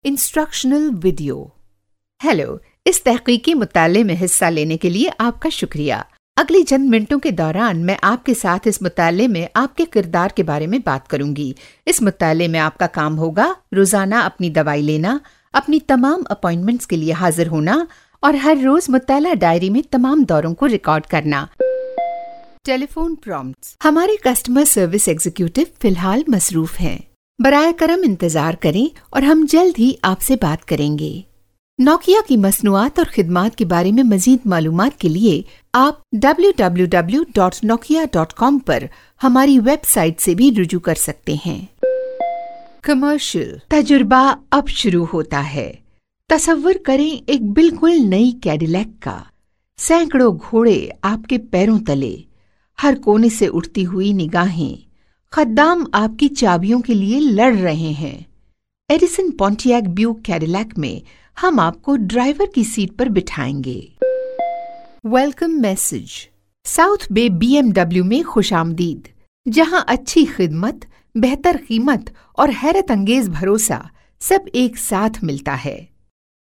Instructional video. Hello, इस तहकीकी मुताले में हिस्सा लेने के लिए आपका शुक्रिया। अगली चंद मिनटों के दौरान मैं आपके साथ इस मुताले में आपके किरदार के बारे में बात करूंगी। इस मुताले में आपका काम होगा रोजाना अपनी दवाई लेना, अपनी तमाम अपॉइंटमेंट्स के लिए हाजिर होना और हर रोज मुताला डायरी में तमाम दौरों को रिकॉर्ड करना। Telephone prompts. हमारे कस्टमर सर्विस एग्जीक्यूटिव फिलहाल मसरूफ हैं। बराए करम इंतजार करें और हम जल्द ही आपसे बात करेंगे। नोकिया की मसनूआत और खिदमात के बारे में मजीद मालूमात के लिए आप www.nokia.com पर हमारी वेबसाइट से भी रुजू कर सकते हैं। कमर्शियल। तजुर्बा अब शुरू होता है। तसव्वुर करें एक बिल्कुल नई कैडिलैक का। सैकड़ों घोड़े आपके पैरों तले, हर कोने से उठती हुई निगाहें, खद्दाम आपकी चाबियों के लिए लड़ रहे हैं। एडिसन पॉन्टियाक ब्यूक कैडिलैक में हम आपको ड्राइवर की सीट पर बिठाएंगे। Welcome message. South bay BMW में खुशामदीद, जहां अच्छी खिदमत, बेहतर कीमत और हैरत अंगेज भरोसा सब एक साथ मिलता है।